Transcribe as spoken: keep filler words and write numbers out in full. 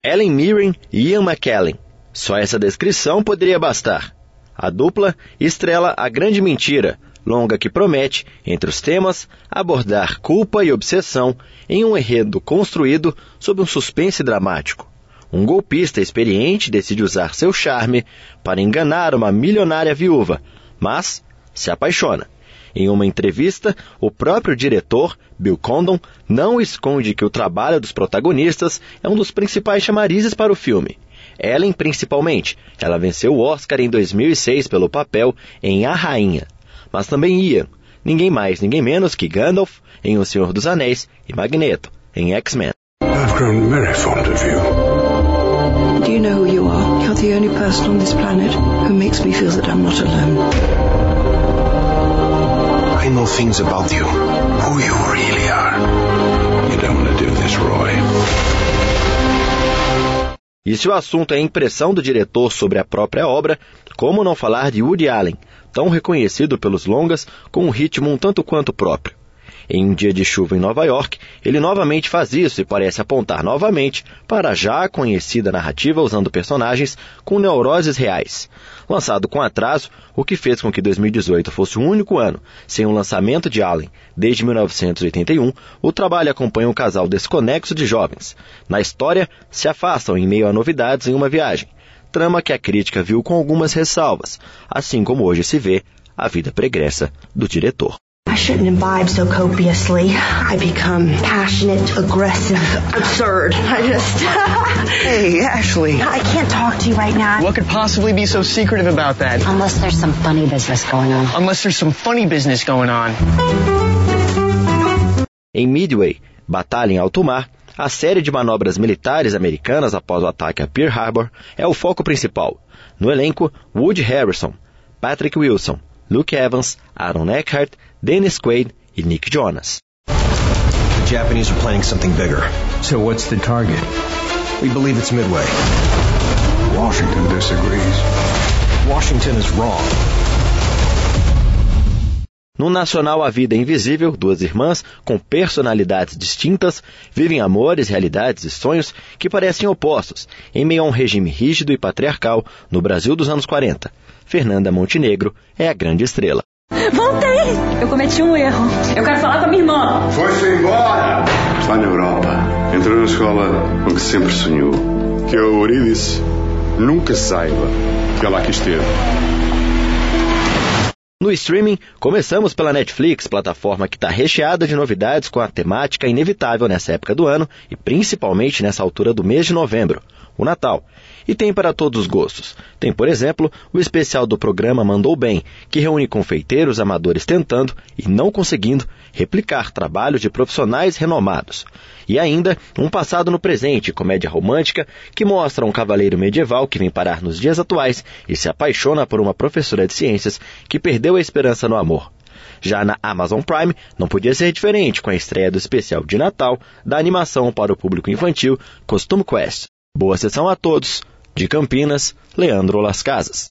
Helen Mirren e Ian McKellen. Só essa descrição poderia bastar. A dupla estrela A Grande Mentira, longa que promete, entre os temas, abordar culpa e obsessão em um enredo construído sob um suspense dramático. Um golpista experiente decide usar seu charme para enganar uma milionária viúva, mas se apaixona. Em uma entrevista, o próprio diretor, Bill Condon, não esconde que o trabalho dos protagonistas é um dos principais chamarizes para o filme. Ellen, principalmente. Ela venceu o Oscar em dois mil e seis pelo papel em A Rainha. Mas também Ian, ninguém mais, ninguém menos que Gandalf em O Senhor dos Anéis e Magneto em X-Men. I've grown very fond of you. Do you know who you are? You're the only person on this planet who makes me feel that I'm not alone. I know things about you. Who you really are. You don't want to do this, Roy. E se o assunto é a impressão do diretor sobre a própria obra, como não falar de Woody Allen, tão reconhecido pelos longas com um ritmo um tanto quanto próprio? Em Um Dia de Chuva em Nova York, ele novamente faz isso e parece apontar novamente para a já conhecida narrativa usando personagens com neuroses reais. Lançado com atraso, o que fez com que dois mil e dezoito fosse o único ano sem um lançamento de Allen desde mil novecentos e oitenta e um, o trabalho acompanha um casal desconexo de jovens. Na história, se afastam em meio a novidades em uma viagem. Trama que a crítica viu com algumas ressalvas, assim como hoje se vê a vida pregressa do diretor. I shouldn't imbibe so copiously. I become passionate, aggressive, absurd. I just... Hey, Ashley. I can't talk to you right now. What could possibly be so secretive about that? Unless there's some funny business going on. Unless there's some funny business going on. Em Midway, Batalha em Alto Mar, a série de manobras militares americanas após o ataque a Pearl Harbor é o foco principal. No elenco, Woody Harrelson, Patrick Wilson, Luke Evans, Aaron Eckhart, Dennis Quaid e Nick Jonas. The Japanese are planning something bigger. So what's the target? We believe it's Midway. Washington disagrees. Washington is wrong. No nacional A Vida Invisível, duas irmãs, com personalidades distintas, vivem amores, realidades e sonhos que parecem opostos, em meio a um regime rígido e patriarcal no Brasil dos anos quarenta. Fernanda Montenegro é a grande estrela. Voltei! Eu cometi um erro. Eu quero falar com a minha irmã. Foi-se embora! Está na Europa. Entrou na escola com que sempre sonhou. Que a Eurídice nunca saiba que ela aqui esteve. No streaming, começamos pela Netflix, plataforma que está recheada de novidades com a temática inevitável nessa época do ano e principalmente nessa altura do mês de novembro, o Natal. E tem para todos os gostos. Tem, por exemplo, o especial do programa Mandou Bem, que reúne confeiteiros amadores tentando e não conseguindo replicar trabalhos de profissionais renomados. E ainda um passado no presente, comédia romântica, que mostra um cavaleiro medieval que vem parar nos dias atuais e se apaixona por uma professora de ciências que perdeu a esperança no amor. Já na Amazon Prime, não podia ser diferente com a estreia do especial de Natal da animação para o público infantil Costume Quest. Boa sessão a todos. De Campinas, Leandro Las Casas.